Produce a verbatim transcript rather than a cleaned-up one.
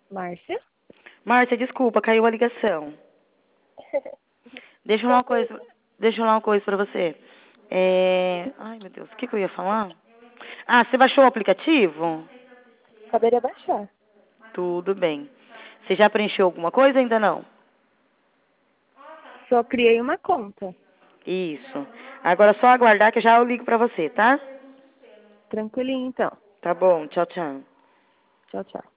Márcia? Márcia, desculpa, caiu a ligação. Deixa eu falar uma coisa, deixa eu falar uma coisa pra você. É... Ai, meu Deus, o que, que eu ia falar? Ah, você baixou o aplicativo? Acabei de baixar. Tudo bem. Você já preencheu alguma coisa? Ainda não? Só criei uma conta. Isso. Agora é só aguardar que já eu ligo pra você, tá? Tranquilinho, então. Tá bom, tchau, tchau. Tchau, tchau.